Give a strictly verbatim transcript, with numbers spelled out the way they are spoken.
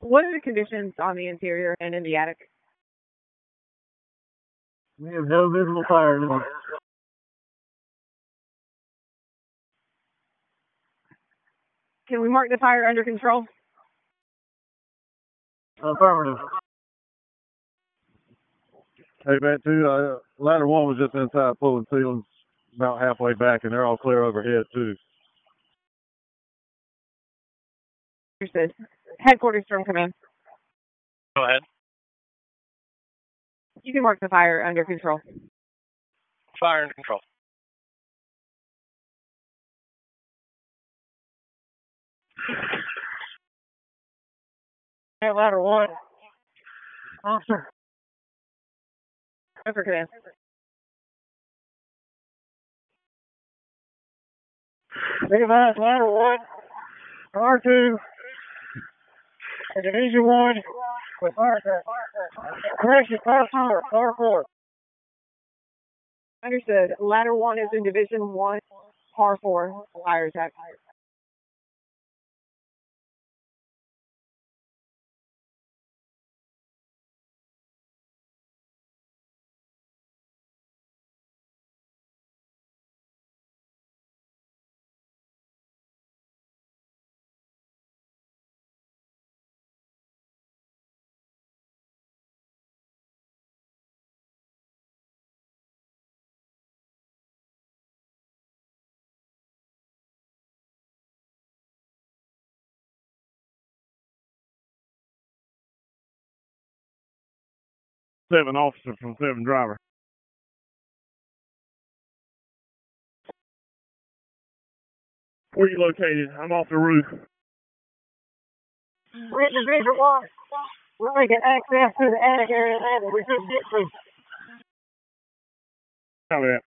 What are the conditions on the interior and in the attic? We have no visible fire now. Can we mark the fire under control? Affirmative. Hey, Matt, too, uh, ladder one was just inside pulling ceilings about halfway back, and they're all clear overhead, too. Understood. Headquarters from command. Go ahead. You can mark the fire under control. Fire under control. Hey, ladder one. Officer. Over command. Be advised, ladder one, R two, and Division one with fire attack. Correction, fire four, fire four. Understood. Ladder one is in Division one, par four, fire attack. Seven officer from seven driver. Where you located? I'm off the roof. We're in Division one. We're making access to the attic area that we couldn't get to. Copy that.